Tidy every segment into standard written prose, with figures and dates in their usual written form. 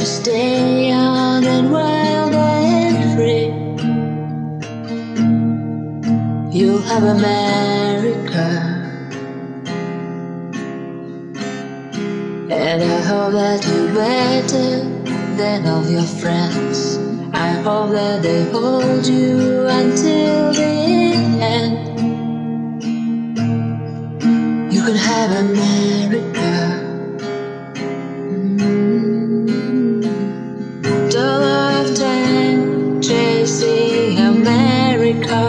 stay young and wild and free. You'll have America, and I hope that you're better than all your friends. I hope that they hold you until the end. You can have America. Dollar of time chasing America,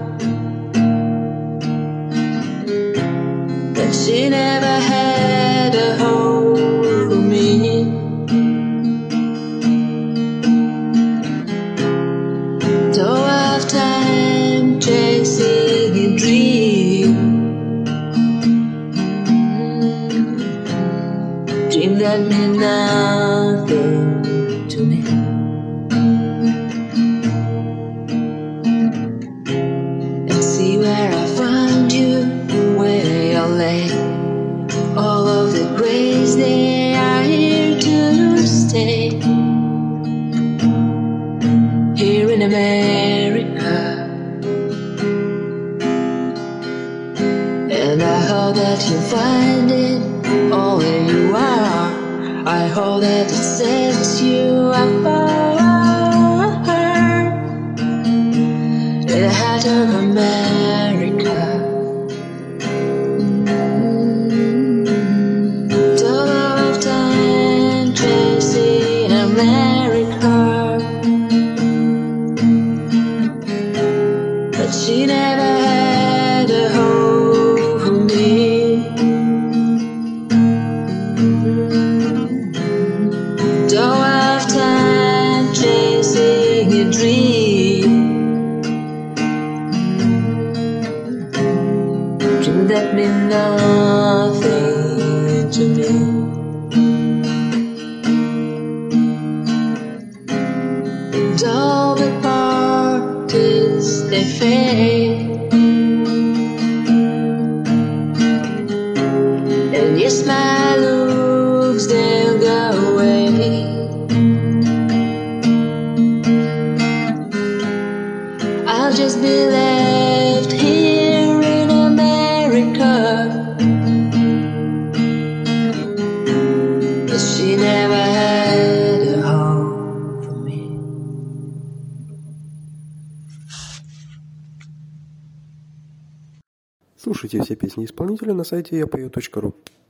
but she never had a hold of me. Dollar of time chasing a dream, dream that meant nothing to me. And see where I found you, where you lay. All of the grace, they are here to stay. Here in America, and I hope that you find it all where you are. I hope that it sets you apart. In the heart of America, dollar of time chasing America, but she never had a hold of me. Don't have time chasing a dream, dream that meant nothing to me. And all the parties, they fade, and yes, my looks, they'll go away. I'll just be left here in America, but she never had a home for me. Слушайте все песни исполнителя на сайте yapeo.ru.